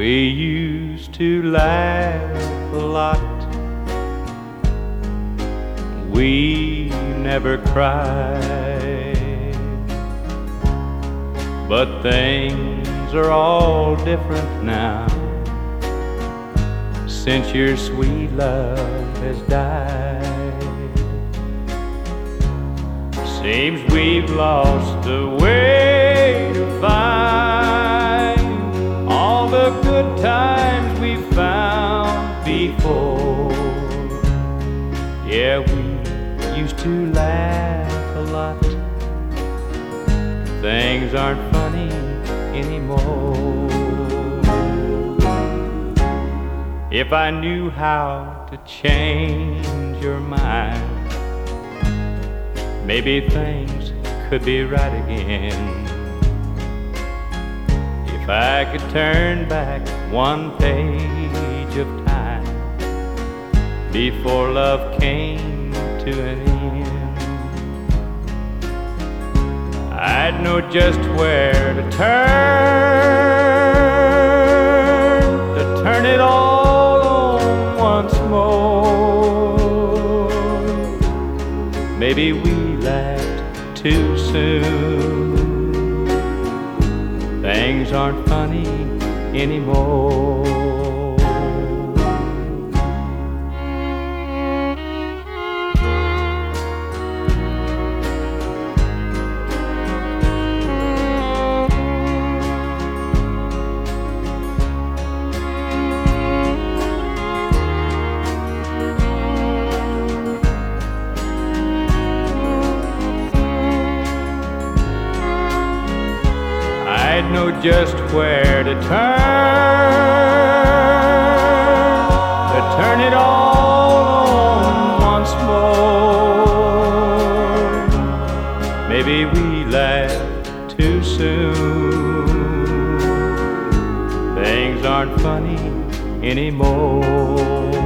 We used to laugh a lot. We never cried. But things are all different now, since your sweet love has died. Seems we've lost the way to find all the good times we found before. Yeah, we used to laugh a lot. Things aren't funny anymore. If I knew how to change your mind, maybe things could be right again. If I could turn back one page of time before love came to an end, I'd know just where to turn it all on once more. Maybe we laughed too soon. Things aren't funny anymore. I'd know just where to turn it all on once more. Maybe we laughed too soon. Things aren't funny anymore.